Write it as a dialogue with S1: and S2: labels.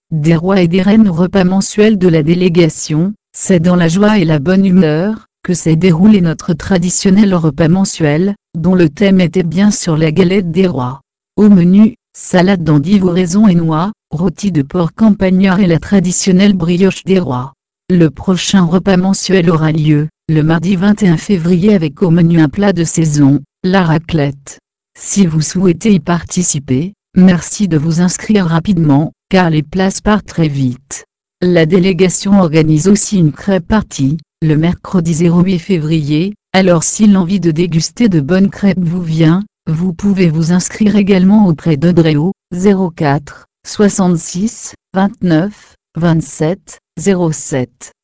S1: Des rois et des reines au repas mensuel de la délégation. C'est dans la joie et la bonne humeur que s'est déroulé notre traditionnel repas mensuel, dont le thème était bien sûr la galette des rois. Au menu, salade d'endives aux raisins et noix, rôti de porc campagnard et la traditionnelle brioche des rois. Le prochain repas mensuel aura lieu le mardi 21 février avec au menu un plat de saison, la raclette. Si vous souhaitez y participer, merci de vous inscrire rapidement, car les places partent très vite. La délégation organise aussi une crêpe party, le mercredi 08 février, alors si l'envie de déguster de bonnes crêpes vous vient, vous pouvez vous inscrire également auprès d'Audrey au 04 66 29 27 07.